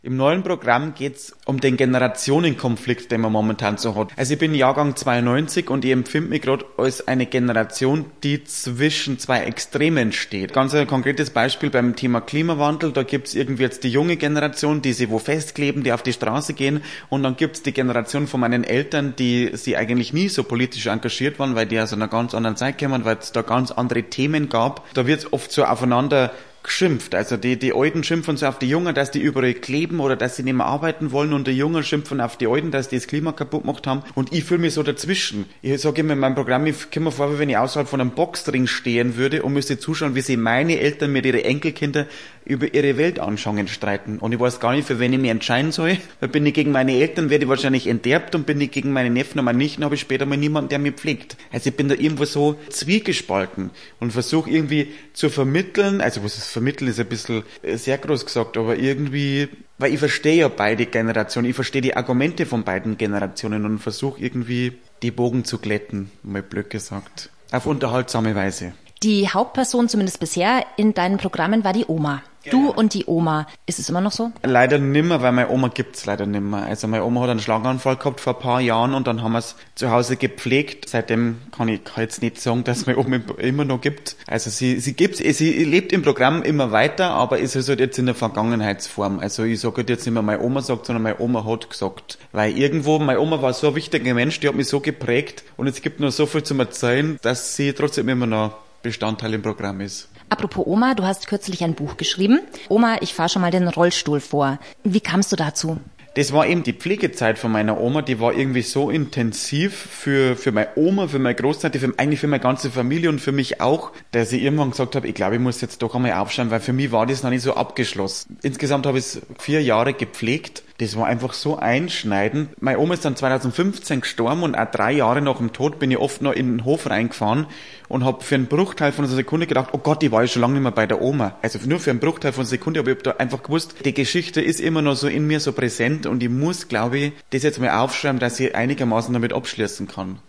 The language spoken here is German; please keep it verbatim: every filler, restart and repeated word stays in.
Im neuen Programm geht's um den Generationenkonflikt, den man momentan so hat. Also ich bin Jahrgang zweiundneunzig und ich empfinde mich gerade als eine Generation, die zwischen zwei Extremen steht. Ganz ein konkretes Beispiel beim Thema Klimawandel, da gibt's irgendwie jetzt die junge Generation, die sich wo festkleben, die auf die Straße gehen, und dann gibt's die Generation von meinen Eltern, die sie eigentlich nie so politisch engagiert waren, weil die aus einer ganz anderen Zeit kommen, weil es da ganz andere Themen gab. Da wird's oft so aufeinander geschimpft. Also die, die Alten schimpfen so auf die Jungen, dass die überall kleben oder dass sie nicht mehr arbeiten wollen, und die Jungen schimpfen auf die Alten, dass die das Klima kaputt gemacht haben, und ich fühle mich so dazwischen. Ich sage immer in meinem Programm, ich komme mir vor, wie wenn ich außerhalb von einem Boxring stehen würde und müsste zuschauen, wie sie meine Eltern mit ihren Enkelkinder über ihre Weltanschauungen streiten. Und ich weiß gar nicht, für wen ich mich entscheiden soll. Weil bin ich gegen meine Eltern, werde ich wahrscheinlich enterbt, und bin ich gegen meine Neffen und meine Nichten, habe ich später mal niemanden, der mich pflegt. Also ich bin da irgendwo so zwiegespalten und versuche irgendwie zu vermitteln, also was ist vermitteln, ist ein bisschen sehr groß gesagt, aber irgendwie, weil ich verstehe ja beide Generationen, ich verstehe die Argumente von beiden Generationen und versuche irgendwie die Bogen zu glätten, mal blöd gesagt. Auf unterhaltsame Weise. Die Hauptperson, zumindest bisher, in deinen Programmen war die Oma. Du und die Oma. Ist es immer noch so? Leider nimmer, weil meine Oma gibt's leider nimmer. Also meine Oma hat einen Schlaganfall gehabt vor ein paar Jahren, und dann haben wir es zu Hause gepflegt. Seitdem kann ich kann jetzt nicht sagen, dass meine Oma immer noch gibt. Also sie sie gibt's, sie lebt im Programm immer weiter, aber ist halt jetzt in der Vergangenheitsform. Also ich sage jetzt nicht mehr meine Oma sagt, sondern meine Oma hat gesagt. Weil irgendwo, meine Oma war so ein wichtiger Mensch, die hat mich so geprägt, und es gibt noch so viel zu erzählen, dass sie trotzdem immer noch Bestandteil im Programm ist. Apropos Oma, du hast kürzlich ein Buch geschrieben. Oma, ich fahre schon mal den Rollstuhl vor. Wie kamst du dazu? Das war eben die Pflegezeit von meiner Oma, die war irgendwie so intensiv für für meine Oma, für meine Großtante, für, eigentlich für meine ganze Familie und für mich auch, dass ich irgendwann gesagt habe, ich glaube, ich muss jetzt doch einmal aufschauen, weil für mich war das noch nicht so abgeschlossen. Insgesamt habe ich es vier Jahre gepflegt. Das war einfach so einschneidend. Meine Oma ist dann zweitausendfünfzehn gestorben, und auch drei Jahre nach dem Tod bin ich oft noch in den Hof reingefahren und habe für einen Bruchteil von einer Sekunde gedacht, oh Gott, ich war ja schon lange nicht mehr bei der Oma. Also nur für einen Bruchteil von einer Sekunde, aber ich habe da einfach gewusst, die Geschichte ist immer noch so in mir so präsent, und ich muss, glaube ich, das jetzt mal aufschreiben, dass ich einigermaßen damit abschließen kann.